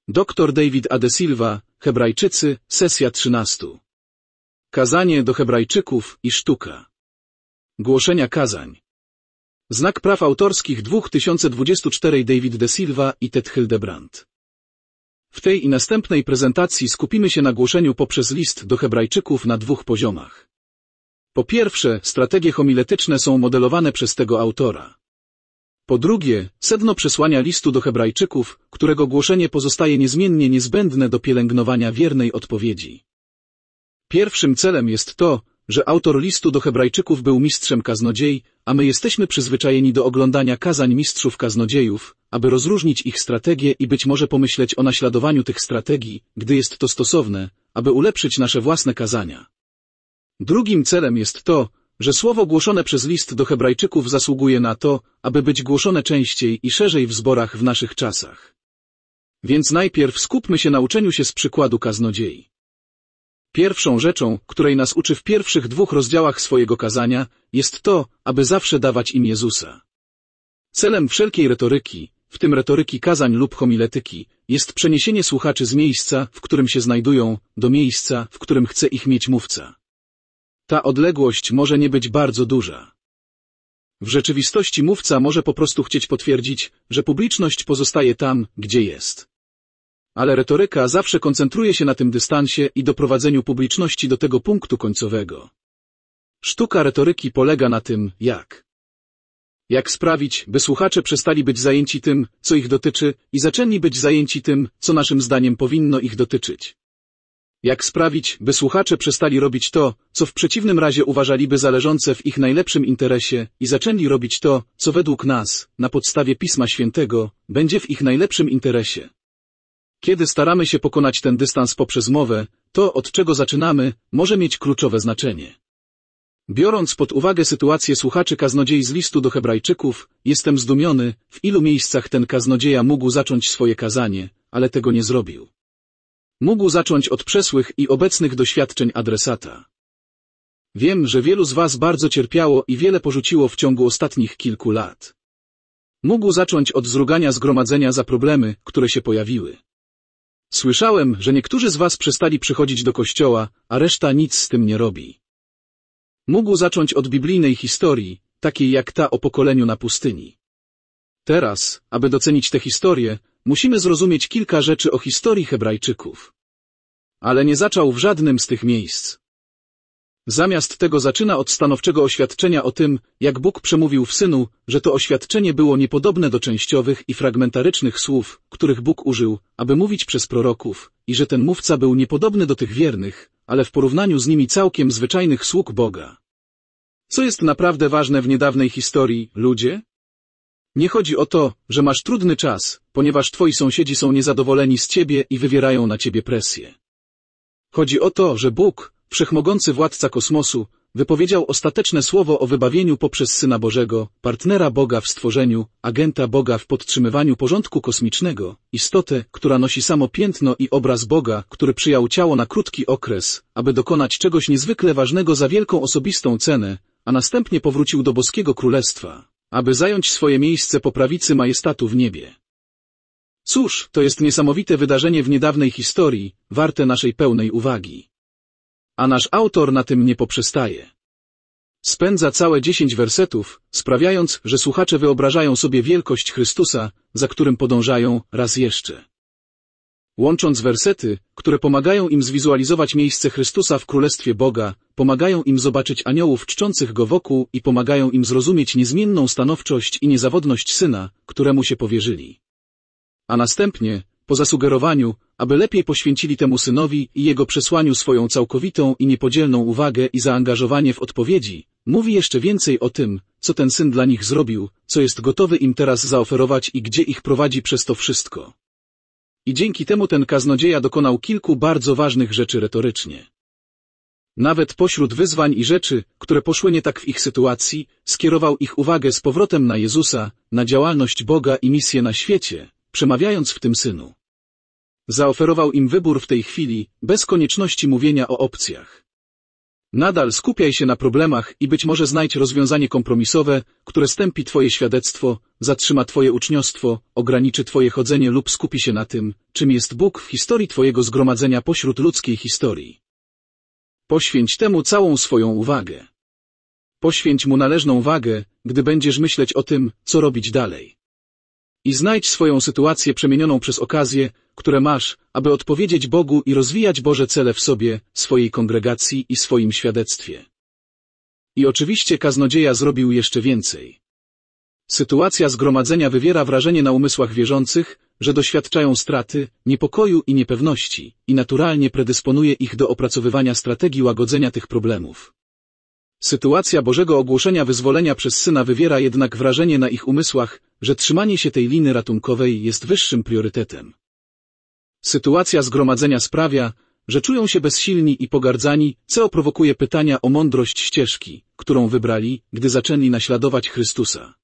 Dr David A. De Silva, Hebrajczycy, sesja 13. Kazanie do Hebrajczyków i sztuka. Głoszenia kazań. Znak praw autorskich 2024 David De Silva i Ted Hildebrand. W tej i następnej prezentacji skupimy się na głoszeniu poprzez list do Hebrajczyków na dwóch poziomach. Po pierwsze, strategie homiletyczne są modelowane przez tego autora. Po drugie, sedno przesłania listu do Hebrajczyków, którego głoszenie pozostaje niezmiennie niezbędne do pielęgnowania wiernej odpowiedzi. Pierwszym celem jest to, że autor listu do Hebrajczyków był mistrzem kaznodziei, a my jesteśmy przyzwyczajeni do oglądania kazań mistrzów kaznodziejów, aby rozróżnić ich strategie i być może pomyśleć o naśladowaniu tych strategii, gdy jest to stosowne, aby ulepszyć nasze własne kazania. Drugim celem jest to, że słowo głoszone przez list do Hebrajczyków zasługuje na to, aby być głoszone częściej i szerzej w zborach w naszych czasach. Więc najpierw skupmy się na uczeniu się z przykładu kaznodziei. Pierwszą rzeczą, której nas uczy w pierwszych dwóch rozdziałach swojego kazania, jest to, aby zawsze dawać im Jezusa. Celem wszelkiej retoryki, w tym retoryki kazań lub homiletyki, jest przeniesienie słuchaczy z miejsca, w którym się znajdują, do miejsca, w którym chce ich mieć mówca. Ta odległość może nie być bardzo duża. W rzeczywistości mówca może po prostu chcieć potwierdzić, że publiczność pozostaje tam, gdzie jest. Ale retoryka zawsze koncentruje się na tym dystansie i doprowadzeniu publiczności do tego punktu końcowego. Sztuka retoryki polega na tym, jak sprawić, by słuchacze przestali być zajęci tym, co ich dotyczy, i zaczęli być zajęci tym, co naszym zdaniem powinno ich dotyczyć. Jak sprawić, by słuchacze przestali robić to, co w przeciwnym razie uważaliby za leżące w ich najlepszym interesie, i zaczęli robić to, co według nas, na podstawie Pisma Świętego, będzie w ich najlepszym interesie. Kiedy staramy się pokonać ten dystans poprzez mowę, to, od czego zaczynamy, może mieć kluczowe znaczenie. Biorąc pod uwagę sytuację słuchaczy kaznodziei z listu do Hebrajczyków, jestem zdumiony, w ilu miejscach ten kaznodzieja mógł zacząć swoje kazanie, ale tego nie zrobił. Mógł zacząć od przeszłych i obecnych doświadczeń adresata. Wiem, że wielu z was bardzo cierpiało i wiele porzuciło w ciągu ostatnich kilku lat. Mógł zacząć od zrugania zgromadzenia za problemy, które się pojawiły. Słyszałem, że niektórzy z was przestali przychodzić do kościoła, a reszta nic z tym nie robi. Mógł zacząć od biblijnej historii, takiej jak ta o pokoleniu na pustyni. Teraz, aby docenić tę historię, musimy zrozumieć kilka rzeczy o historii Hebrajczyków. Ale nie zaczął w żadnym z tych miejsc. Zamiast tego zaczyna od stanowczego oświadczenia o tym, jak Bóg przemówił w Synu, że to oświadczenie było niepodobne do częściowych i fragmentarycznych słów, których Bóg użył, aby mówić przez proroków, i że ten mówca był niepodobny do tych wiernych, ale w porównaniu z nimi całkiem zwyczajnych sług Boga. Co jest naprawdę ważne w niedawnej historii, ludzie? Nie chodzi o to, że masz trudny czas, ponieważ twoi sąsiedzi są niezadowoleni z ciebie i wywierają na ciebie presję. Chodzi o to, że Bóg, wszechmogący władca kosmosu, wypowiedział ostateczne słowo o wybawieniu poprzez Syna Bożego, partnera Boga w stworzeniu, agenta Boga w podtrzymywaniu porządku kosmicznego, istotę, która nosi samo piętno i obraz Boga, który przyjął ciało na krótki okres, aby dokonać czegoś niezwykle ważnego za wielką osobistą cenę, a następnie powrócił do boskiego królestwa, aby zająć swoje miejsce po prawicy majestatu w niebie. Cóż, to jest niesamowite wydarzenie w niedawnej historii, warte naszej pełnej uwagi. A nasz autor na tym nie poprzestaje. Spędza całe 10 wersetów, sprawiając, że słuchacze wyobrażają sobie wielkość Chrystusa, za którym podążają raz jeszcze. Łącząc wersety, które pomagają im zwizualizować miejsce Chrystusa w Królestwie Boga, pomagają im zobaczyć aniołów czczących Go wokół i pomagają im zrozumieć niezmienną stanowczość i niezawodność Syna, któremu się powierzyli. A następnie, po zasugerowaniu, aby lepiej poświęcili temu Synowi i Jego przesłaniu swoją całkowitą i niepodzielną uwagę i zaangażowanie w odpowiedzi, mówi jeszcze więcej o tym, co ten Syn dla nich zrobił, co jest gotowy im teraz zaoferować i gdzie ich prowadzi przez to wszystko. I dzięki temu ten kaznodzieja dokonał kilku bardzo ważnych rzeczy retorycznie. Nawet pośród wyzwań i rzeczy, które poszły nie tak w ich sytuacji, skierował ich uwagę z powrotem na Jezusa, na działalność Boga i misję na świecie, przemawiając w tym Synu. Zaoferował im wybór w tej chwili, bez konieczności mówienia o opcjach. Nadal skupiaj się na problemach i być może znajdź rozwiązanie kompromisowe, które stępi twoje świadectwo, zatrzyma twoje uczniostwo, ograniczy twoje chodzenie lub skupi się na tym, czym jest Bóg w historii twojego zgromadzenia pośród ludzkiej historii. Poświęć temu całą swoją uwagę. Poświęć mu należną wagę, gdy będziesz myśleć o tym, co robić dalej. I znajdź swoją sytuację przemienioną przez okazje, które masz, aby odpowiedzieć Bogu i rozwijać Boże cele w sobie, swojej kongregacji i swoim świadectwie. I oczywiście kaznodzieja zrobił jeszcze więcej. Sytuacja zgromadzenia wywiera wrażenie na umysłach wierzących, że doświadczają straty, niepokoju i niepewności i naturalnie predysponuje ich do opracowywania strategii łagodzenia tych problemów. Sytuacja Bożego ogłoszenia wyzwolenia przez Syna wywiera jednak wrażenie na ich umysłach, że trzymanie się tej liny ratunkowej jest wyższym priorytetem. Sytuacja zgromadzenia sprawia, że czują się bezsilni i pogardzani, co prowokuje pytania o mądrość ścieżki, którą wybrali, gdy zaczęli naśladować Chrystusa.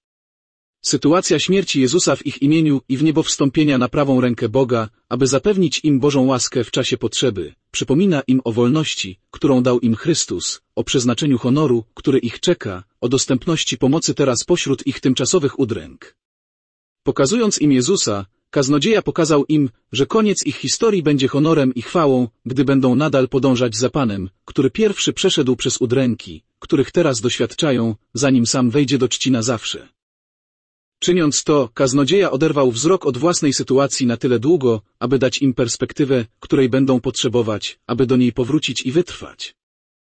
Sytuacja śmierci Jezusa w ich imieniu i wniebowstąpienia na prawą rękę Boga, aby zapewnić im Bożą łaskę w czasie potrzeby, przypomina im o wolności, którą dał im Chrystus, o przeznaczeniu honoru, który ich czeka, o dostępności pomocy teraz pośród ich tymczasowych udręk. Pokazując im Jezusa, kaznodzieja pokazał im, że koniec ich historii będzie honorem i chwałą, gdy będą nadal podążać za Panem, który pierwszy przeszedł przez udręki, których teraz doświadczają, zanim sam wejdzie do czci na zawsze. Czyniąc to, kaznodzieja oderwał wzrok od własnej sytuacji na tyle długo, aby dać im perspektywę, której będą potrzebować, aby do niej powrócić i wytrwać.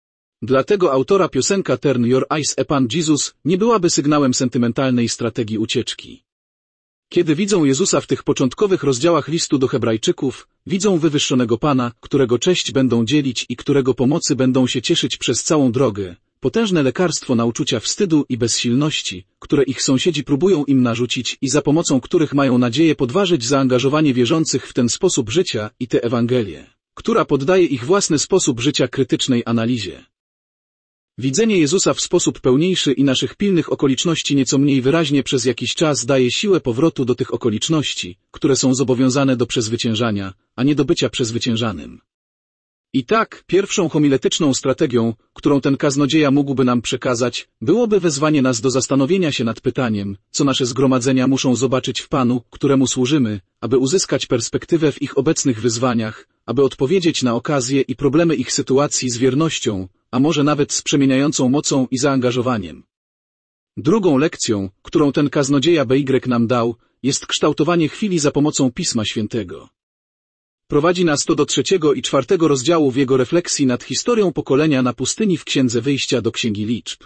Dlatego autora piosenka Turn Your Eyes Upon Jesus nie byłaby sygnałem sentymentalnej strategii ucieczki. Kiedy widzą Jezusa w tych początkowych rozdziałach listu do Hebrajczyków, widzą wywyższonego Pana, którego cześć będą dzielić i którego pomocy będą się cieszyć przez całą drogę, potężne lekarstwo na uczucia wstydu i bezsilności, które ich sąsiedzi próbują im narzucić i za pomocą których mają nadzieję podważyć zaangażowanie wierzących w ten sposób życia i tę Ewangelię, która poddaje ich własny sposób życia krytycznej analizie. Widzenie Jezusa w sposób pełniejszy i naszych pilnych okoliczności nieco mniej wyraźnie przez jakiś czas daje siłę powrotu do tych okoliczności, które są zobowiązane do przezwyciężania, a nie do bycia przezwyciężanym. I tak, pierwszą homiletyczną strategią, którą ten kaznodzieja mógłby nam przekazać, byłoby wezwanie nas do zastanowienia się nad pytaniem, co nasze zgromadzenia muszą zobaczyć w Panu, któremu służymy, aby uzyskać perspektywę w ich obecnych wyzwaniach, aby odpowiedzieć na okazje i problemy ich sytuacji z wiernością, a może nawet z przemieniającą mocą i zaangażowaniem. Drugą lekcją, którą ten kaznodzieja BY nam dał, jest kształtowanie chwili za pomocą Pisma Świętego. Prowadzi nas to do 3. i 4. rozdziału w jego refleksji nad historią pokolenia na pustyni w Księdze Wyjścia do Księgi Liczb.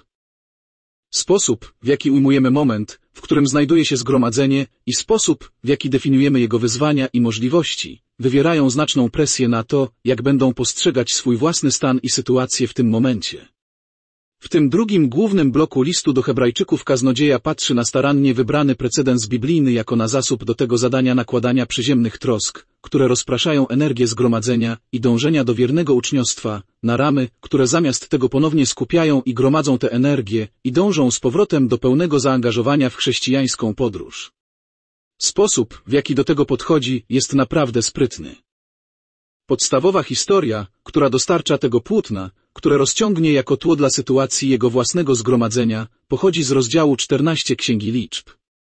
Sposób, w jaki ujmujemy moment, w którym znajduje się zgromadzenie i sposób, w jaki definiujemy jego wyzwania i możliwości, wywierają znaczną presję na to, jak będą postrzegać swój własny stan i sytuację w tym momencie. W tym drugim głównym bloku listu do Hebrajczyków kaznodzieja patrzy na starannie wybrany precedens biblijny jako na zasób do tego zadania nakładania przyziemnych trosk, które rozpraszają energię zgromadzenia i dążenia do wiernego uczniostwa, na ramy, które zamiast tego ponownie skupiają i gromadzą tę energię i dążą z powrotem do pełnego zaangażowania w chrześcijańską podróż. Sposób, w jaki do tego podchodzi, jest naprawdę sprytny. Podstawowa historia, która dostarcza tego płótna, które rozciągnie jako tło dla sytuacji jego własnego zgromadzenia, pochodzi z rozdziału 14 Księgi Liczb.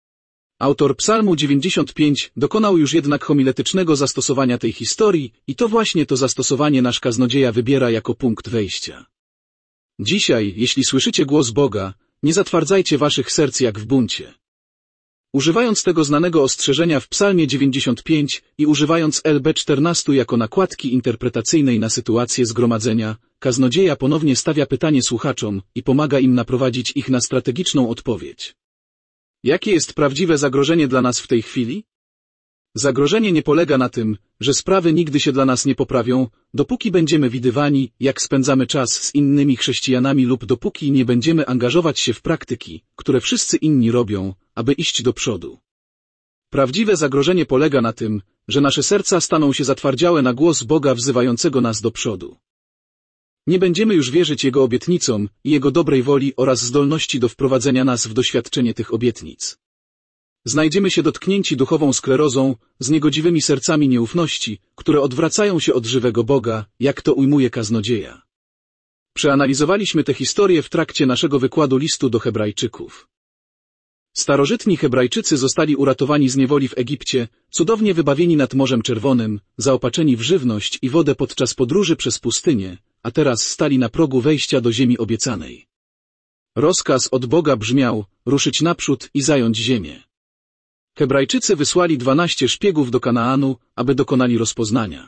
Autor Psalmu 95 dokonał już jednak homiletycznego zastosowania tej historii i to właśnie to zastosowanie nasz kaznodzieja wybiera jako punkt wejścia. Dzisiaj, jeśli słyszycie głos Boga, nie zatwardzajcie waszych serc jak w buncie. Używając tego znanego ostrzeżenia w Psalmie 95 i używając LB 14 jako nakładki interpretacyjnej na sytuację zgromadzenia, kaznodzieja ponownie stawia pytanie słuchaczom i pomaga im naprowadzić ich na strategiczną odpowiedź. Jakie jest prawdziwe zagrożenie dla nas w tej chwili? Zagrożenie nie polega na tym, że sprawy nigdy się dla nas nie poprawią, dopóki będziemy widywani, jak spędzamy czas z innymi chrześcijanami lub dopóki nie będziemy angażować się w praktyki, które wszyscy inni robią, aby iść do przodu. Prawdziwe zagrożenie polega na tym, że nasze serca staną się zatwardziałe na głos Boga wzywającego nas do przodu. Nie będziemy już wierzyć Jego obietnicom i Jego dobrej woli oraz zdolności do wprowadzenia nas w doświadczenie tych obietnic. Znajdziemy się dotknięci duchową sklerozą, z niegodziwymi sercami nieufności, które odwracają się od żywego Boga, jak to ujmuje kaznodzieja. Przeanalizowaliśmy tę historię w trakcie naszego wykładu listu do Hebrajczyków. Starożytni Hebrajczycy zostali uratowani z niewoli w Egipcie, cudownie wybawieni nad Morzem Czerwonym, zaopatrzeni w żywność i wodę podczas podróży przez pustynię, a teraz stali na progu wejścia do ziemi obiecanej. Rozkaz od Boga brzmiał: ruszyć naprzód i zająć ziemię. Hebrajczycy wysłali 12 szpiegów do Kanaanu, aby dokonali rozpoznania.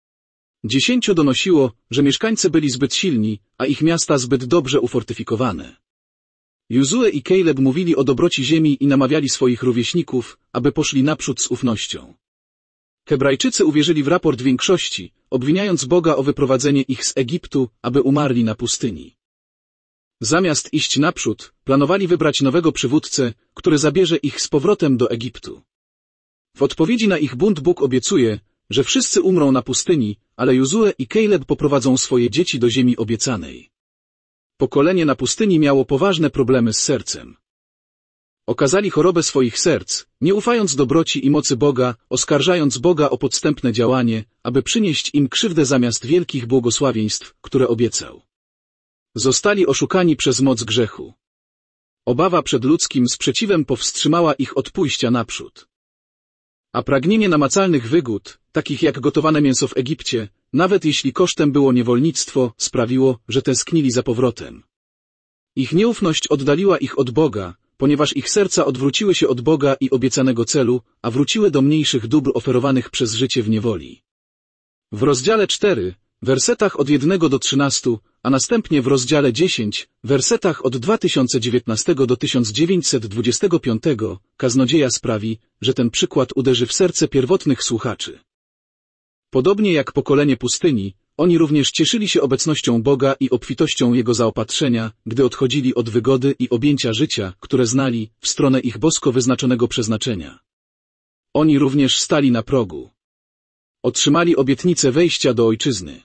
10 donosiło, że mieszkańcy byli zbyt silni, a ich miasta zbyt dobrze ufortyfikowane. Jozue i Kaleb mówili o dobroci ziemi i namawiali swoich rówieśników, aby poszli naprzód z ufnością. Hebrajczycy uwierzyli w raport większości, obwiniając Boga o wyprowadzenie ich z Egiptu, aby umarli na pustyni. Zamiast iść naprzód, planowali wybrać nowego przywódcę, który zabierze ich z powrotem do Egiptu. W odpowiedzi na ich bunt Bóg obiecuje, że wszyscy umrą na pustyni, ale Jozue i Kaleb poprowadzą swoje dzieci do ziemi obiecanej. Pokolenie na pustyni miało poważne problemy z sercem. Okazali chorobę swoich serc, nie ufając dobroci i mocy Boga, oskarżając Boga o podstępne działanie, aby przynieść im krzywdę zamiast wielkich błogosławieństw, które obiecał. Zostali oszukani przez moc grzechu. Obawa przed ludzkim sprzeciwem powstrzymała ich od pójścia naprzód. A pragnienie namacalnych wygód, takich jak gotowane mięso w Egipcie, nawet jeśli kosztem było niewolnictwo, sprawiło, że tęsknili za powrotem. Ich nieufność oddaliła ich od Boga, ponieważ ich serca odwróciły się od Boga i obiecanego celu, a wróciły do mniejszych dóbr oferowanych przez życie w niewoli. W rozdziale 4, wersetach od 1 do 13, a następnie w rozdziale 10, wersetach od 2019 do 1925, kaznodzieja sprawi, że ten przykład uderzy w serce pierwotnych słuchaczy. Podobnie jak pokolenie pustyni, oni również cieszyli się obecnością Boga i obfitością Jego zaopatrzenia, gdy odchodzili od wygody i objęcia życia, które znali, w stronę ich bosko wyznaczonego przeznaczenia. Oni również stali na progu. Otrzymali obietnicę wejścia do Ojczyzny.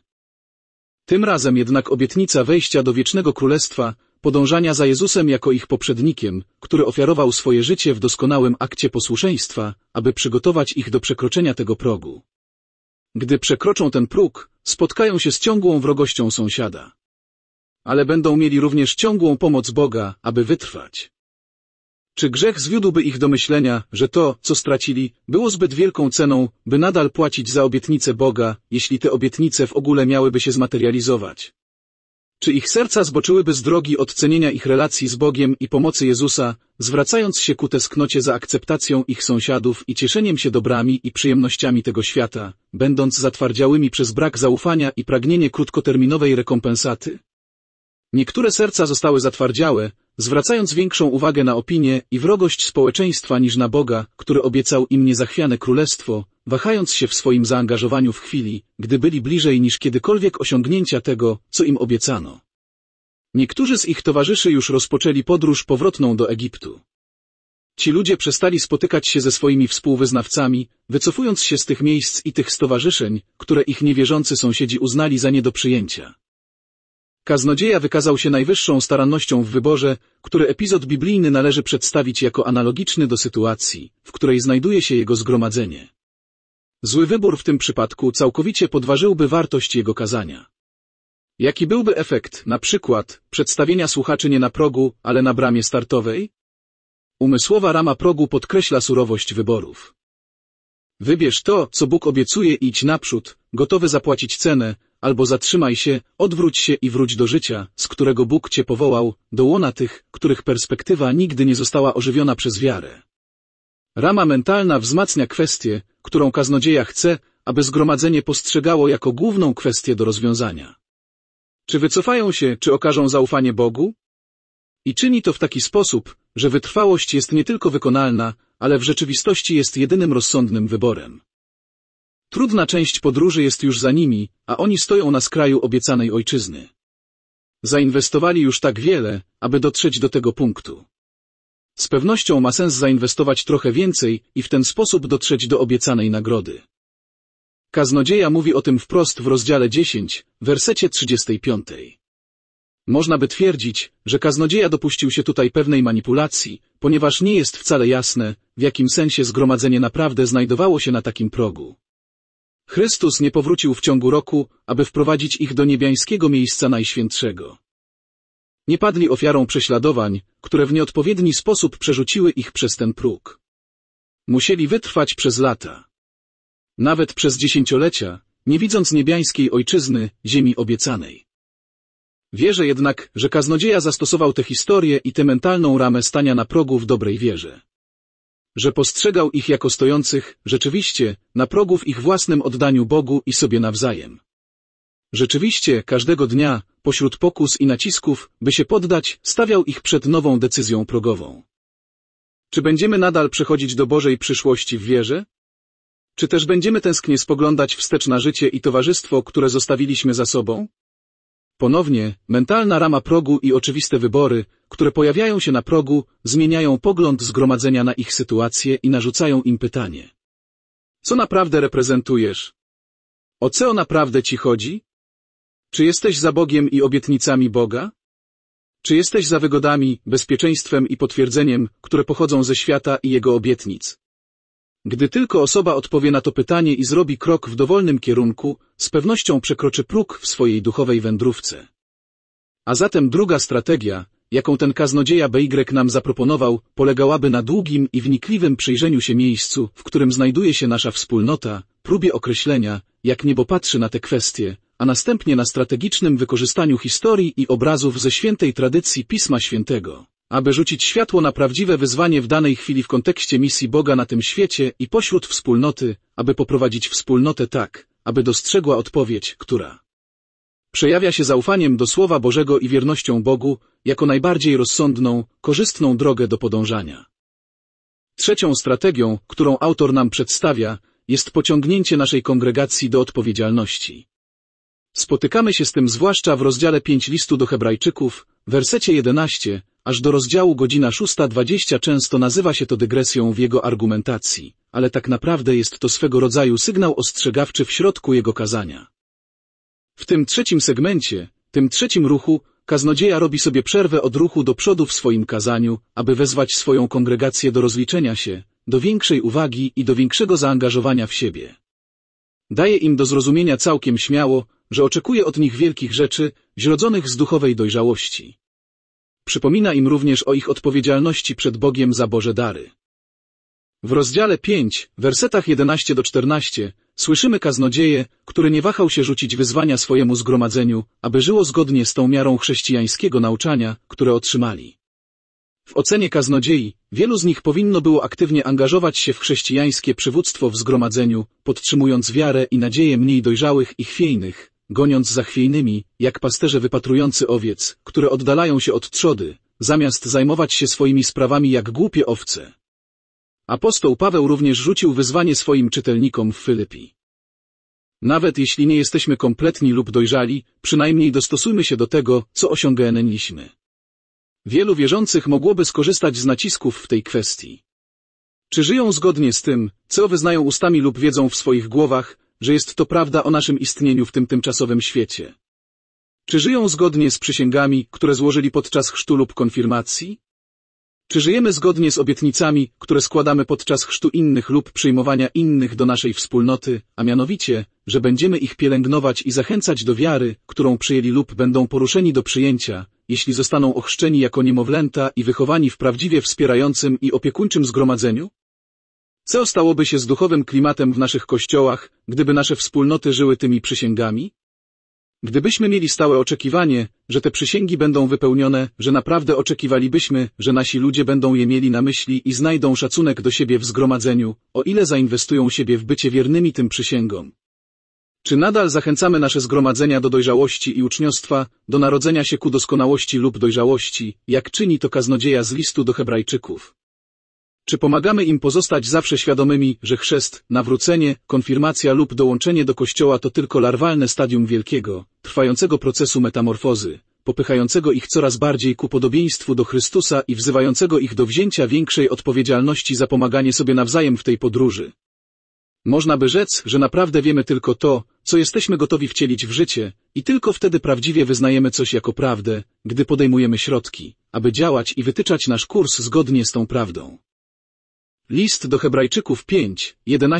Tym razem jednak obietnica wejścia do wiecznego królestwa, podążania za Jezusem jako ich poprzednikiem, który ofiarował swoje życie w doskonałym akcie posłuszeństwa, aby przygotować ich do przekroczenia tego progu. Gdy przekroczą ten próg, spotkają się z ciągłą wrogością sąsiada. Ale będą mieli również ciągłą pomoc Boga, aby wytrwać. Czy grzech zwiódłby ich do myślenia, że to, co stracili, było zbyt wielką ceną, by nadal płacić za obietnice Boga, jeśli te obietnice w ogóle miałyby się zmaterializować? Czy ich serca zboczyłyby z drogi odcenienia ich relacji z Bogiem i pomocy Jezusa, zwracając się ku tęsknocie za akceptacją ich sąsiadów i cieszeniem się dobrami i przyjemnościami tego świata, będąc zatwardziałymi przez brak zaufania i pragnienie krótkoterminowej rekompensaty? Niektóre serca zostały zatwardziałe, zwracając większą uwagę na opinię i wrogość społeczeństwa niż na Boga, który obiecał im niezachwiane królestwo, wahając się w swoim zaangażowaniu w chwili, gdy byli bliżej niż kiedykolwiek osiągnięcia tego, co im obiecano. Niektórzy z ich towarzyszy już rozpoczęli podróż powrotną do Egiptu. Ci ludzie przestali spotykać się ze swoimi współwyznawcami, wycofując się z tych miejsc i tych stowarzyszeń, które ich niewierzący sąsiedzi uznali za nie do przyjęcia. Kaznodzieja wykazał się najwyższą starannością w wyborze, który epizod biblijny należy przedstawić jako analogiczny do sytuacji, w której znajduje się jego zgromadzenie. Zły wybór w tym przypadku całkowicie podważyłby wartość jego kazania. Jaki byłby efekt, na przykład, przedstawienia słuchaczy nie na progu, ale na bramie startowej? Umysłowa rama progu podkreśla surowość wyborów. Wybierz to, co Bóg obiecuje i idź naprzód, gotowy zapłacić cenę, albo zatrzymaj się, odwróć się i wróć do życia, z którego Bóg cię powołał, do łona tych, których perspektywa nigdy nie została ożywiona przez wiarę. Rama mentalna wzmacnia kwestię, którą kaznodzieja chce, aby zgromadzenie postrzegało jako główną kwestię do rozwiązania. Czy wycofają się, czy okażą zaufanie Bogu? I czyni to w taki sposób, że wytrwałość jest nie tylko wykonalna, ale w rzeczywistości jest jedynym rozsądnym wyborem. Trudna część podróży jest już za nimi, a oni stoją na skraju obiecanej ojczyzny. Zainwestowali już tak wiele, aby dotrzeć do tego punktu. Z pewnością ma sens zainwestować trochę więcej i w ten sposób dotrzeć do obiecanej nagrody. Kaznodzieja mówi o tym wprost w rozdziale 10, wersecie 35. Można by twierdzić, że kaznodzieja dopuścił się tutaj pewnej manipulacji, ponieważ nie jest wcale jasne, w jakim sensie zgromadzenie naprawdę znajdowało się na takim progu. Chrystus nie powrócił w ciągu roku, aby wprowadzić ich do niebiańskiego miejsca najświętszego. Nie padli ofiarą prześladowań, które w nieodpowiedni sposób przerzuciły ich przez ten próg. Musieli wytrwać przez lata. Nawet przez dziesięciolecia, nie widząc niebiańskiej ojczyzny, ziemi obiecanej. Wierzę jednak, że kaznodzieja zastosował tę historię i tę mentalną ramę stania na progu w dobrej wierze. Że postrzegał ich jako stojących, rzeczywiście, na progu w ich własnym oddaniu Bogu i sobie nawzajem. Rzeczywiście, każdego dnia, pośród pokus i nacisków, by się poddać, stawiał ich przed nową decyzją progową. Czy będziemy nadal przechodzić do Bożej przyszłości w wierze? Czy też będziemy tęsknie spoglądać wstecz na życie i towarzystwo, które zostawiliśmy za sobą? Ponownie, mentalna rama progu i oczywiste wybory, które pojawiają się na progu, zmieniają pogląd zgromadzenia na ich sytuację i narzucają im pytanie. Co naprawdę reprezentujesz? O co naprawdę ci chodzi? Czy jesteś za Bogiem i obietnicami Boga? Czy jesteś za wygodami, bezpieczeństwem i potwierdzeniem, które pochodzą ze świata i jego obietnic? Gdy tylko osoba odpowie na to pytanie i zrobi krok w dowolnym kierunku, z pewnością przekroczy próg w swojej duchowej wędrówce. A zatem druga strategia, jaką ten kaznodzieja BY nam zaproponował, polegałaby na długim i wnikliwym przyjrzeniu się miejscu, w którym znajduje się nasza wspólnota, próbie określenia, jak niebo patrzy na te kwestie, a następnie na strategicznym wykorzystaniu historii i obrazów ze świętej tradycji Pisma Świętego, aby rzucić światło na prawdziwe wyzwanie w danej chwili w kontekście misji Boga na tym świecie i pośród wspólnoty, aby poprowadzić wspólnotę tak, aby dostrzegła odpowiedź, która przejawia się zaufaniem do Słowa Bożego i wiernością Bogu, jako najbardziej rozsądną, korzystną drogę do podążania. Trzecią strategią, którą autor nam przedstawia, jest pociągnięcie naszej kongregacji do odpowiedzialności. Spotykamy się z tym zwłaszcza w rozdziale 5 listu do Hebrajczyków, wersecie 11, aż do rozdziału godzina 6:20 często nazywa się to dygresją w jego argumentacji, ale tak naprawdę jest to swego rodzaju sygnał ostrzegawczy w środku jego kazania. W tym trzecim segmencie, tym trzecim ruchu, kaznodzieja robi sobie przerwę od ruchu do przodu w swoim kazaniu, aby wezwać swoją kongregację do rozliczenia się, do większej uwagi i do większego zaangażowania w siebie. Daje im do zrozumienia całkiem śmiało, że oczekuje od nich wielkich rzeczy, zrodzonych z duchowej dojrzałości. Przypomina im również o ich odpowiedzialności przed Bogiem za Boże dary. W rozdziale 5, wersetach 11-14, słyszymy kaznodzieję, który nie wahał się rzucić wyzwania swojemu zgromadzeniu, aby żyło zgodnie z tą miarą chrześcijańskiego nauczania, które otrzymali. W ocenie kaznodziei, wielu z nich powinno było aktywnie angażować się w chrześcijańskie przywództwo w zgromadzeniu, podtrzymując wiarę i nadzieję mniej dojrzałych i chwiejnych, goniąc za chwiejnymi, jak pasterze wypatrujący owiec, które oddalają się od trzody, zamiast zajmować się swoimi sprawami jak głupie owce. Apostoł Paweł również rzucił wyzwanie swoim czytelnikom w Filipi. Nawet jeśli nie jesteśmy kompletni lub dojrzali, przynajmniej dostosujmy się do tego, co osiągnęliśmy. Wielu wierzących mogłoby skorzystać z nacisków w tej kwestii. Czy żyją zgodnie z tym, co wyznają ustami lub wiedzą w swoich głowach, że jest to prawda o naszym istnieniu w tym tymczasowym świecie? Czy żyją zgodnie z przysięgami, które złożyli podczas chrztu lub konfirmacji? Czy żyjemy zgodnie z obietnicami, które składamy podczas chrztu innych lub przyjmowania innych do naszej wspólnoty, a mianowicie, że będziemy ich pielęgnować i zachęcać do wiary, którą przyjęli lub będą poruszeni do przyjęcia, jeśli zostaną ochrzczeni jako niemowlęta i wychowani w prawdziwie wspierającym i opiekuńczym zgromadzeniu? Co stałoby się z duchowym klimatem w naszych kościołach, gdyby nasze wspólnoty żyły tymi przysięgami? Gdybyśmy mieli stałe oczekiwanie, że te przysięgi będą wypełnione, że naprawdę oczekiwalibyśmy, że nasi ludzie będą je mieli na myśli i znajdą szacunek do siebie w zgromadzeniu, o ile zainwestują siebie w bycie wiernymi tym przysięgom. Czy nadal zachęcamy nasze zgromadzenia do dojrzałości i uczniostwa, do narodzenia się ku doskonałości lub dojrzałości, jak czyni to kaznodzieja z listu do Hebrajczyków? Czy pomagamy im pozostać zawsze świadomymi, że chrzest, nawrócenie, konfirmacja lub dołączenie do Kościoła to tylko larwalne stadium wielkiego, trwającego procesu metamorfozy, popychającego ich coraz bardziej ku podobieństwu do Chrystusa i wzywającego ich do wzięcia większej odpowiedzialności za pomaganie sobie nawzajem w tej podróży? Można by rzec, że naprawdę wiemy tylko to, co jesteśmy gotowi wcielić w życie, i tylko wtedy prawdziwie wyznajemy coś jako prawdę, gdy podejmujemy środki, aby działać i wytyczać nasz kurs zgodnie z tą prawdą. List do Hebrajczyków 5,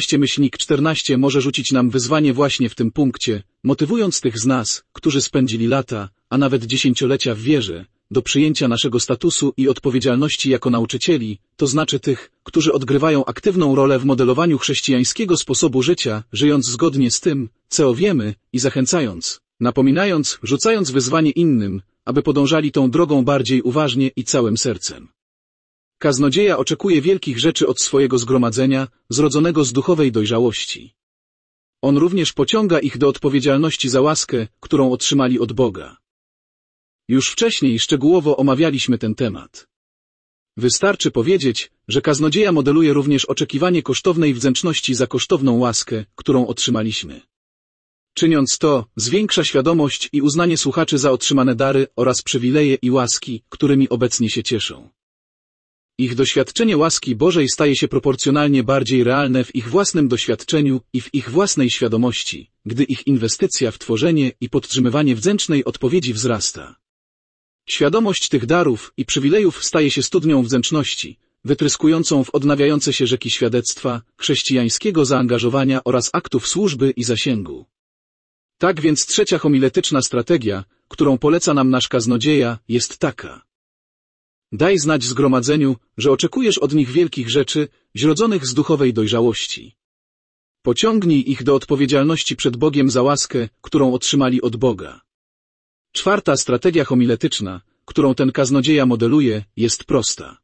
11-14 może rzucić nam wyzwanie właśnie w tym punkcie, motywując tych z nas, którzy spędzili lata, a nawet dziesięciolecia w wierze, do przyjęcia naszego statusu i odpowiedzialności jako nauczycieli, to znaczy tych, którzy odgrywają aktywną rolę w modelowaniu chrześcijańskiego sposobu życia, żyjąc zgodnie z tym, co wiemy i zachęcając, napominając, rzucając wyzwanie innym, aby podążali tą drogą bardziej uważnie i całym sercem. Kaznodzieja oczekuje wielkich rzeczy od swojego zgromadzenia, zrodzonego z duchowej dojrzałości. On również pociąga ich do odpowiedzialności za łaskę, którą otrzymali od Boga. Już wcześniej szczegółowo omawialiśmy ten temat. Wystarczy powiedzieć, że kaznodzieja modeluje również oczekiwanie kosztownej wdzięczności za kosztowną łaskę, którą otrzymaliśmy. Czyniąc to, zwiększa świadomość i uznanie słuchaczy za otrzymane dary oraz przywileje i łaski, którymi obecnie się cieszą. Ich doświadczenie łaski Bożej staje się proporcjonalnie bardziej realne w ich własnym doświadczeniu i w ich własnej świadomości, gdy ich inwestycja w tworzenie i podtrzymywanie wdzięcznej odpowiedzi wzrasta. Świadomość tych darów i przywilejów staje się studnią wdzięczności, wytryskującą w odnawiające się rzeki świadectwa, chrześcijańskiego zaangażowania oraz aktów służby i zasięgu. Tak więc trzecia homiletyczna strategia, którą poleca nam nasz kaznodzieja, jest taka. Daj znać zgromadzeniu, że oczekujesz od nich wielkich rzeczy, zrodzonych z duchowej dojrzałości. Pociągnij ich do odpowiedzialności przed Bogiem za łaskę, którą otrzymali od Boga. Czwarta strategia homiletyczna, którą ten kaznodzieja modeluje, jest prosta.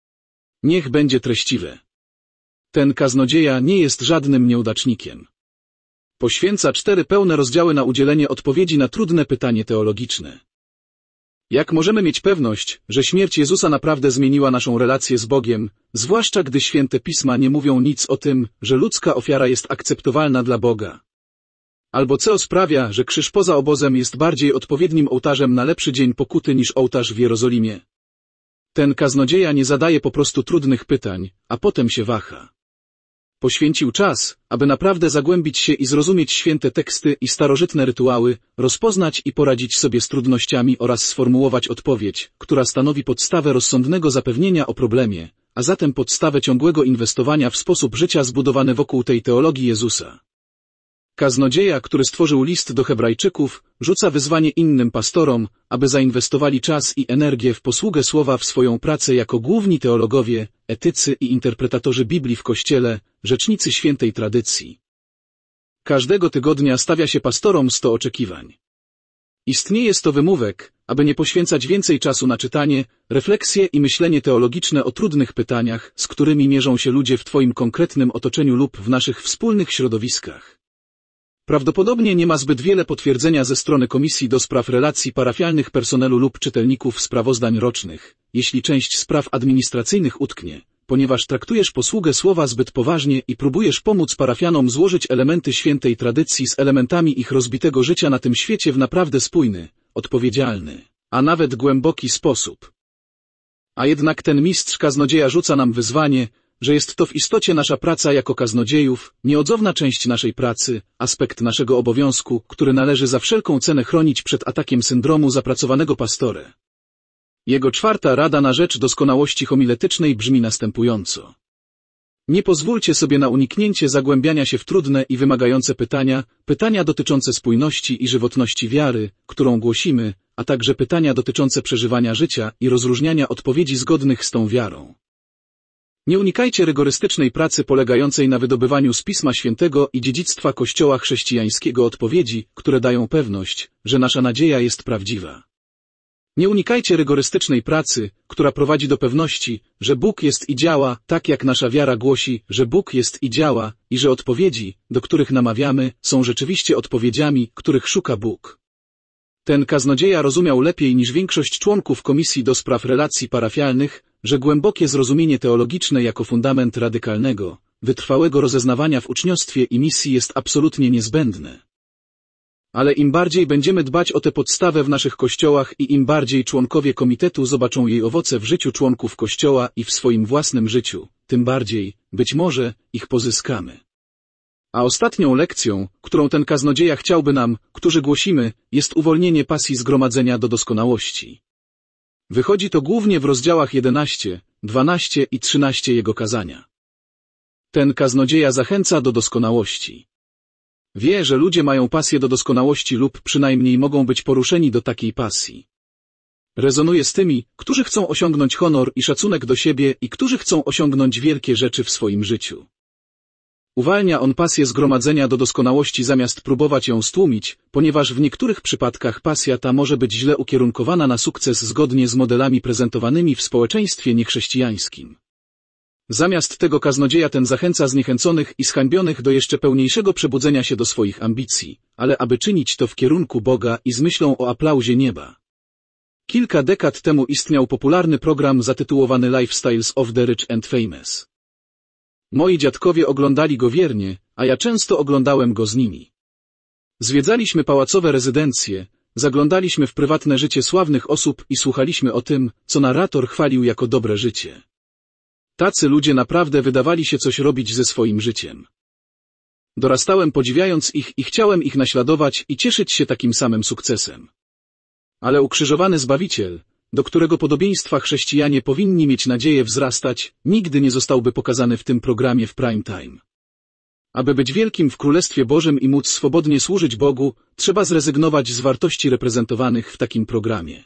Niech będzie treściwe. Ten kaznodzieja nie jest żadnym nieudacznikiem. Poświęca 4 pełne rozdziały na udzielenie odpowiedzi na trudne pytanie teologiczne. Jak możemy mieć pewność, że śmierć Jezusa naprawdę zmieniła naszą relację z Bogiem, zwłaszcza gdy święte pisma nie mówią nic o tym, że ludzka ofiara jest akceptowalna dla Boga? Albo co sprawia, że krzyż poza obozem jest bardziej odpowiednim ołtarzem na lepszy dzień pokuty niż ołtarz w Jerozolimie? Ten kaznodzieja nie zadaje po prostu trudnych pytań, a potem się waha. Poświęcił czas, aby naprawdę zagłębić się i zrozumieć święte teksty i starożytne rytuały, rozpoznać i poradzić sobie z trudnościami oraz sformułować odpowiedź, która stanowi podstawę rozsądnego zapewnienia o problemie, a zatem podstawę ciągłego inwestowania w sposób życia zbudowany wokół tej teologii Jezusa. Kaznodzieja, który stworzył list do Hebrajczyków, rzuca wyzwanie innym pastorom, aby zainwestowali czas i energię w posługę słowa w swoją pracę jako główni teologowie, etycy i interpretatorzy Biblii w Kościele, rzecznicy świętej tradycji. Każdego tygodnia stawia się pastorom 100 oczekiwań. Istnieje 100 wymówek, aby nie poświęcać więcej czasu na czytanie, refleksję i myślenie teologiczne o trudnych pytaniach, z którymi mierzą się ludzie w Twoim konkretnym otoczeniu lub w naszych wspólnych środowiskach. Prawdopodobnie nie ma zbyt wiele potwierdzenia ze strony Komisji do Spraw Relacji Parafialnych personelu lub czytelników sprawozdań rocznych, jeśli część spraw administracyjnych utknie, ponieważ traktujesz posługę słowa zbyt poważnie i próbujesz pomóc parafianom złożyć elementy świętej tradycji z elementami ich rozbitego życia na tym świecie w naprawdę spójny, odpowiedzialny, a nawet głęboki sposób. A jednak ten mistrz kaznodzieja rzuca nam wyzwanie, że jest to w istocie nasza praca jako kaznodziejów, nieodzowna część naszej pracy, aspekt naszego obowiązku, który należy za wszelką cenę chronić przed atakiem syndromu zapracowanego pastora. Jego 4. rada na rzecz doskonałości homiletycznej brzmi następująco. Nie pozwólcie sobie na uniknięcie zagłębiania się w trudne i wymagające pytania dotyczące spójności i żywotności wiary, którą głosimy, a także pytania dotyczące przeżywania życia i rozróżniania odpowiedzi zgodnych z tą wiarą. Nie unikajcie rygorystycznej pracy polegającej na wydobywaniu z Pisma Świętego i dziedzictwa Kościoła chrześcijańskiego odpowiedzi, które dają pewność, że nasza nadzieja jest prawdziwa. Nie unikajcie rygorystycznej pracy, która prowadzi do pewności, że Bóg jest i działa, tak jak nasza wiara głosi, że Bóg jest i działa, i że odpowiedzi, do których namawiamy, są rzeczywiście odpowiedziami, których szuka Bóg. Ten kaznodzieja rozumiał lepiej niż większość członków Komisji do Spraw Relacji Parafialnych, że głębokie zrozumienie teologiczne jako fundament radykalnego, wytrwałego rozeznawania w uczniostwie i misji jest absolutnie niezbędne. Ale im bardziej będziemy dbać o tę podstawę w naszych kościołach i im bardziej członkowie komitetu zobaczą jej owoce w życiu członków kościoła i w swoim własnym życiu, tym bardziej, być może, ich pozyskamy. A ostatnią lekcją, którą ten kaznodzieja chciałby nam, którzy głosimy, jest uwolnienie pasji zgromadzenia do doskonałości. Wychodzi to głównie w rozdziałach 11, 12 i 13 jego kazania. Ten kaznodzieja zachęca do doskonałości. Wie, że ludzie mają pasję do doskonałości lub przynajmniej mogą być poruszeni do takiej pasji. Rezonuje z tymi, którzy chcą osiągnąć honor i szacunek do siebie i którzy chcą osiągnąć wielkie rzeczy w swoim życiu. Uwalnia on pasję zgromadzenia do doskonałości zamiast próbować ją stłumić, ponieważ w niektórych przypadkach pasja ta może być źle ukierunkowana na sukces zgodnie z modelami prezentowanymi w społeczeństwie niechrześcijańskim. Zamiast tego kaznodzieja ten zachęca zniechęconych i zhańbionych do jeszcze pełniejszego przebudzenia się do swoich ambicji, ale aby czynić to w kierunku Boga i z myślą o aplauzie nieba. Kilka dekad temu istniał popularny program zatytułowany Lifestyles of the Rich and Famous. Moi dziadkowie oglądali go wiernie, a ja często oglądałem go z nimi. Zwiedzaliśmy pałacowe rezydencje, zaglądaliśmy w prywatne życie sławnych osób i słuchaliśmy o tym, co narrator chwalił jako dobre życie. Tacy ludzie naprawdę wydawali się coś robić ze swoim życiem. Dorastałem podziwiając ich i chciałem ich naśladować i cieszyć się takim samym sukcesem. Ale ukrzyżowany Zbawiciel, do którego podobieństwa chrześcijanie powinni mieć nadzieję wzrastać, nigdy nie zostałby pokazany w tym programie w prime time. Aby być wielkim w Królestwie Bożym i móc swobodnie służyć Bogu, trzeba zrezygnować z wartości reprezentowanych w takim programie.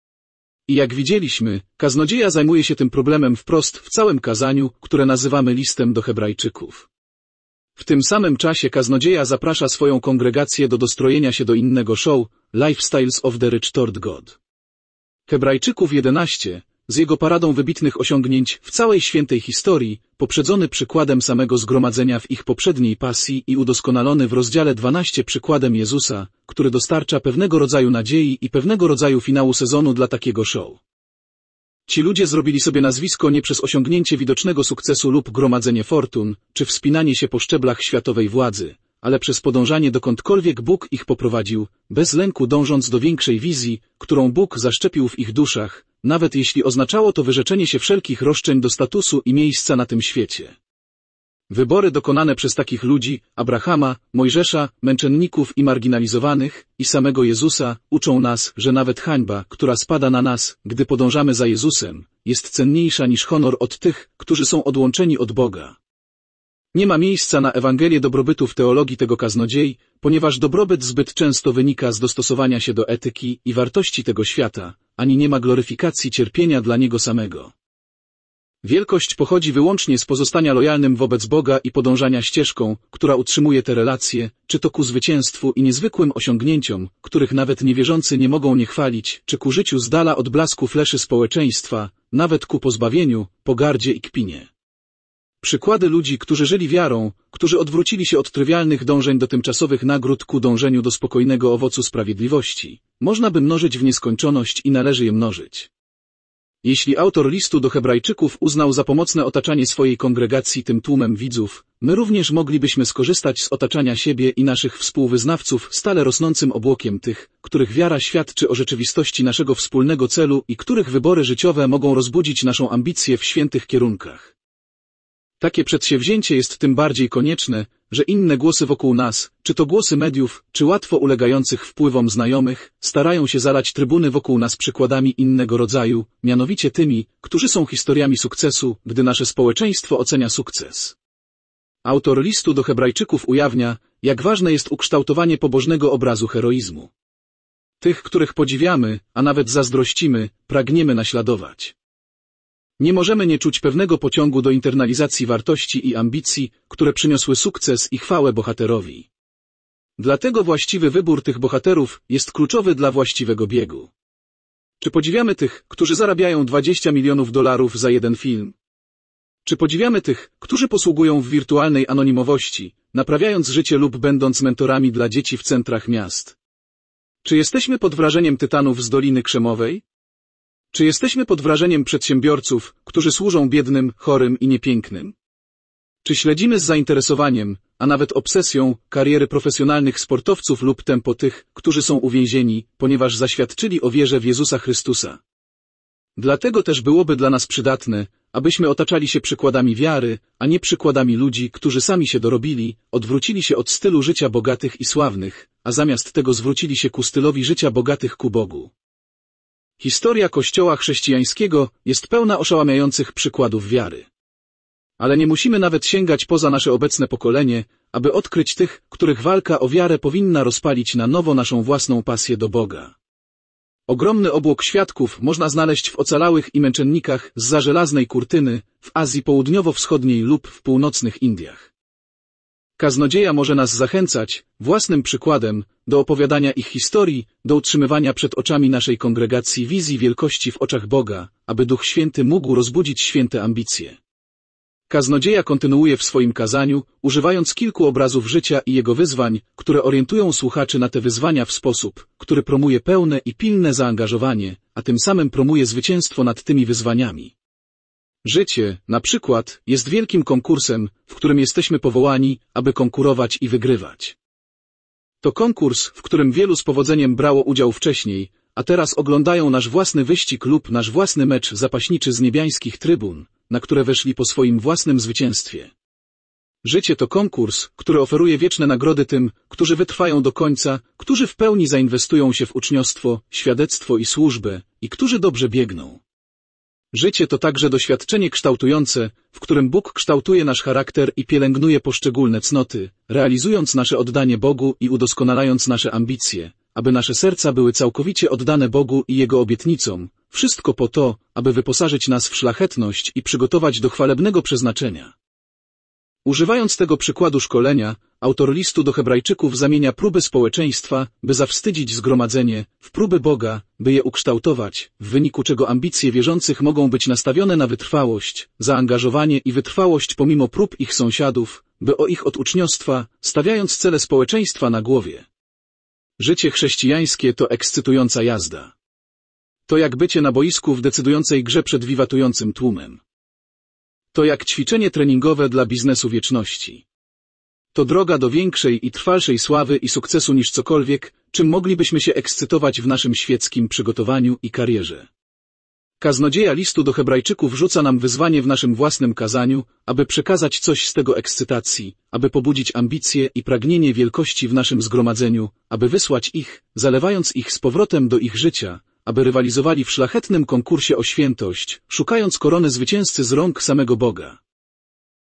I jak widzieliśmy, kaznodzieja zajmuje się tym problemem wprost w całym kazaniu, które nazywamy listem do Hebrajczyków. W tym samym czasie kaznodzieja zaprasza swoją kongregację do dostrojenia się do innego show, Lifestyles of the Rich Toward God. Hebrajczyków 11, z jego paradą wybitnych osiągnięć w całej świętej historii, poprzedzony przykładem samego zgromadzenia w ich poprzedniej pasji i udoskonalony w rozdziale 12 przykładem Jezusa, który dostarcza pewnego rodzaju nadziei i pewnego rodzaju finału sezonu dla takiego show. Ci ludzie zrobili sobie nazwisko nie przez osiągnięcie widocznego sukcesu lub gromadzenie fortun, czy wspinanie się po szczeblach światowej władzy, ale przez podążanie dokądkolwiek Bóg ich poprowadził, bez lęku dążąc do większej wizji, którą Bóg zaszczepił w ich duszach, nawet jeśli oznaczało to wyrzeczenie się wszelkich roszczeń do statusu i miejsca na tym świecie. Wybory dokonane przez takich ludzi, Abrahama, Mojżesza, męczenników i marginalizowanych, i samego Jezusa, uczą nas, że nawet hańba, która spada na nas, gdy podążamy za Jezusem, jest cenniejsza niż honor od tych, którzy są odłączeni od Boga. Nie ma miejsca na Ewangelię dobrobytu w teologii tego kaznodziei, ponieważ dobrobyt zbyt często wynika z dostosowania się do etyki i wartości tego świata, ani nie ma gloryfikacji cierpienia dla niego samego. Wielkość pochodzi wyłącznie z pozostania lojalnym wobec Boga i podążania ścieżką, która utrzymuje te relacje, czy to ku zwycięstwu i niezwykłym osiągnięciom, których nawet niewierzący nie mogą nie chwalić, czy ku życiu z dala od blasku fleszy społeczeństwa, nawet ku pozbawieniu, pogardzie i kpinie. Przykłady ludzi, którzy żyli wiarą, którzy odwrócili się od trywialnych dążeń do tymczasowych nagród ku dążeniu do spokojnego owocu sprawiedliwości, można by mnożyć w nieskończoność i należy je mnożyć. Jeśli autor listu do Hebrajczyków uznał za pomocne otaczanie swojej kongregacji tym tłumem widzów, my również moglibyśmy skorzystać z otaczania siebie i naszych współwyznawców stale rosnącym obłokiem tych, których wiara świadczy o rzeczywistości naszego wspólnego celu i których wybory życiowe mogą rozbudzić naszą ambicję w świętych kierunkach. Takie przedsięwzięcie jest tym bardziej konieczne, że inne głosy wokół nas, czy to głosy mediów, czy łatwo ulegających wpływom znajomych, starają się zalać trybuny wokół nas przykładami innego rodzaju, mianowicie tymi, którzy są historiami sukcesu, gdy nasze społeczeństwo ocenia sukces. Autor listu do Hebrajczyków ujawnia, jak ważne jest ukształtowanie pobożnego obrazu heroizmu. Tych, których podziwiamy, a nawet zazdrościmy, pragniemy naśladować. Nie możemy nie czuć pewnego pociągu do internalizacji wartości i ambicji, które przyniosły sukces i chwałę bohaterowi. Dlatego właściwy wybór tych bohaterów jest kluczowy dla właściwego biegu. Czy podziwiamy tych, którzy zarabiają $20 milionów za jeden film? Czy podziwiamy tych, którzy posługują w wirtualnej anonimowości, naprawiając życie lub będąc mentorami dla dzieci w centrach miast? Czy jesteśmy pod wrażeniem tytanów z Doliny Krzemowej? Czy jesteśmy pod wrażeniem przedsiębiorców, którzy służą biednym, chorym i niepięknym? Czy śledzimy z zainteresowaniem, a nawet obsesją, kariery profesjonalnych sportowców lub tempo tych, którzy są uwięzieni, ponieważ zaświadczyli o wierze w Jezusa Chrystusa? Dlatego też byłoby dla nas przydatne, abyśmy otaczali się przykładami wiary, a nie przykładami ludzi, którzy sami się dorobili, odwrócili się od stylu życia bogatych i sławnych, a zamiast tego zwrócili się ku stylowi życia bogatych ku Bogu. Historia Kościoła chrześcijańskiego jest pełna oszałamiających przykładów wiary. Ale nie musimy nawet sięgać poza nasze obecne pokolenie, aby odkryć tych, których walka o wiarę powinna rozpalić na nowo naszą własną pasję do Boga. Ogromny obłok świadków można znaleźć w ocalałych i męczennikach zza żelaznej kurtyny, w Azji Południowo-Wschodniej lub w północnych Indiach. Kaznodzieja może nas zachęcać, własnym przykładem, do opowiadania ich historii, do utrzymywania przed oczami naszej kongregacji wizji wielkości w oczach Boga, aby Duch Święty mógł rozbudzić święte ambicje. Kaznodzieja kontynuuje w swoim kazaniu, używając kilku obrazów życia i jego wyzwań, które orientują słuchaczy na te wyzwania w sposób, który promuje pełne i pilne zaangażowanie, a tym samym promuje zwycięstwo nad tymi wyzwaniami. Życie, na przykład, jest wielkim konkursem, w którym jesteśmy powołani, aby konkurować i wygrywać. To konkurs, w którym wielu z powodzeniem brało udział wcześniej, a teraz oglądają nasz własny wyścig lub nasz własny mecz zapaśniczy z niebiańskich trybun, na które weszli po swoim własnym zwycięstwie. Życie to konkurs, który oferuje wieczne nagrody tym, którzy wytrwają do końca, którzy w pełni zainwestują się w uczniostwo, świadectwo i służbę, i którzy dobrze biegną. Życie to także doświadczenie kształtujące, w którym Bóg kształtuje nasz charakter i pielęgnuje poszczególne cnoty, realizując nasze oddanie Bogu i udoskonalając nasze ambicje, aby nasze serca były całkowicie oddane Bogu i Jego obietnicom, wszystko po to, aby wyposażyć nas w szlachetność i przygotować do chwalebnego przeznaczenia. Używając tego przykładu szkolenia, autor listu do Hebrajczyków zamienia próby społeczeństwa, by zawstydzić zgromadzenie, w próby Boga, by je ukształtować, w wyniku czego ambicje wierzących mogą być nastawione na wytrwałość, zaangażowanie i wytrwałość pomimo prób ich sąsiadów, by o ich od uczniostwa, stawiając cele społeczeństwa na głowie. Życie chrześcijańskie to ekscytująca jazda. To jak bycie na boisku w decydującej grze przed wiwatującym tłumem. To jak ćwiczenie treningowe dla biznesu wieczności. To droga do większej i trwalszej sławy i sukcesu niż cokolwiek, czym moglibyśmy się ekscytować w naszym świeckim przygotowaniu i karierze. Kaznodzieja listu do Hebrajczyków rzuca nam wyzwanie w naszym własnym kazaniu, aby przekazać coś z tego ekscytacji, aby pobudzić ambicje i pragnienie wielkości w naszym zgromadzeniu, aby wysłać ich, zalewając ich z powrotem do ich życia, aby rywalizowali w szlachetnym konkursie o świętość, szukając korony zwycięzcy z rąk samego Boga.